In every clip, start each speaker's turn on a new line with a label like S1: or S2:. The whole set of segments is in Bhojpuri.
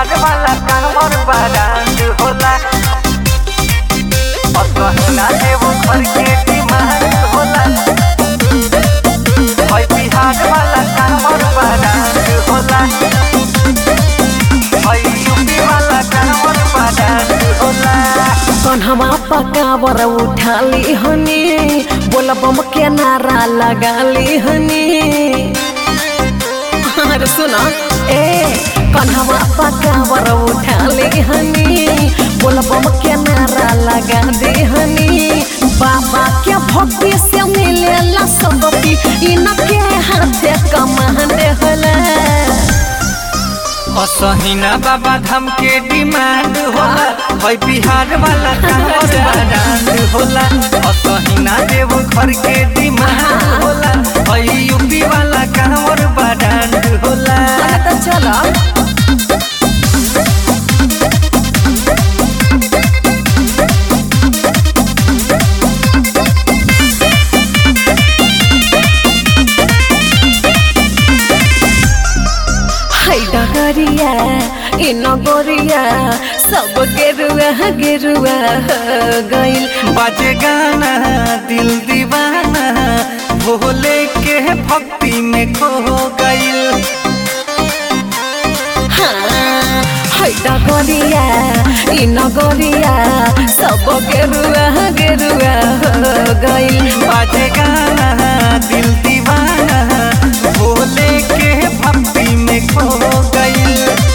S1: बिहार वाला कांवर ब्रांड होला। असहिना देवो घर के डिमांड होला। भाई बिहार वाला कांवर ब्रांड होला। भाई यूपी वाला कांवर ब्रांड होला।
S2: कन्हवा पकावर उठाली हनी, बोला बम के नारा लगाली हनी। अरे सुना ए कन्हवा पकावर उठाली हनी, बोला बम के नारा लगा दे हनी। बाबा के भक्ति से मिलेला सबकी, इनके हाथे कमांड होला।
S1: असहिना बाबा धाम के डिमांड होला। भाई बिहार वाला कांवर ब्रांड होला। असहिना देवो घर के डिमांड होला। भाई यूपी वाला कांवर ब्रांड होला।
S2: तो चलो डगरिया इन गोरिया सब गेरुआ गेरुआ गइल।
S1: बाजे गाना दिल दीवाना, भोले के भक्ति में खो गइल।
S2: हाँ डगरिया इन गोरिया सब गेरुआ गेरुआ गइल।
S1: बाजे गाना दिल दीवाना, भोले के भक्ति में खो गइल।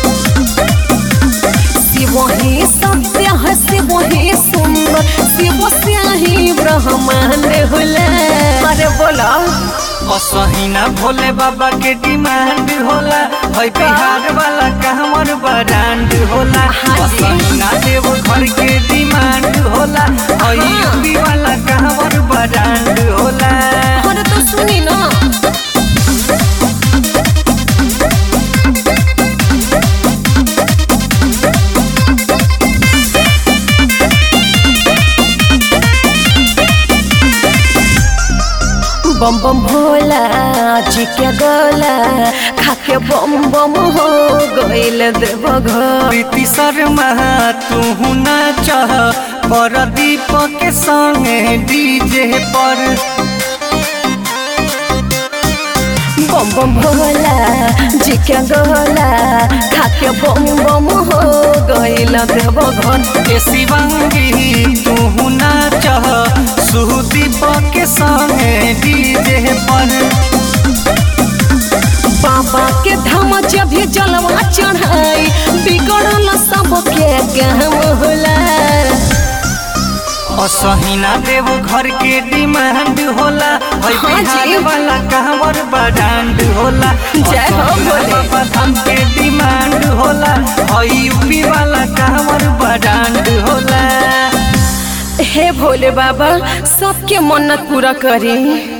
S2: शिव ही सत्य है, शिव ही सुंदर, शिव से ही ब्रह्मांड होला। अरे बोला
S1: असहिना भोले बाबा के डिमांड होला। भाई बिहार वाला कांवर ब्रांड होला। असहिना देवो घर के डिमांड होला। भाई यूपी वाला कांवर ब्रांड होला।
S2: अरे तो सुनी ना बम बम भोला जी के गोला, खाके बम बम हो गइल देव घर।
S1: प्रीति शर्मा तू नाच, परदीप के संगे डीजे पर।
S2: बम बम भोला जी के गोला, खाके बम बम हो गइल देव घर।
S1: ए शिवांगी तू नाच, सुदीप के संगे डीजे पर।
S2: बाबा के धाम जब भी जलवा चढ़ाई, बिगड़ल सबके काम होला।
S1: असहिना देवो घर के डिमांड होला। भाई
S2: हाँ
S1: बिहार
S2: जी।
S1: वाला कांवर ब्रांड होला।
S2: जय हो भोले।
S1: बाबा धाम के डिमांड होला। भाई यूपी वाला कांवर ब्रांड होला।
S2: हे भोले बाबा सबके मन्नत पूरा करी।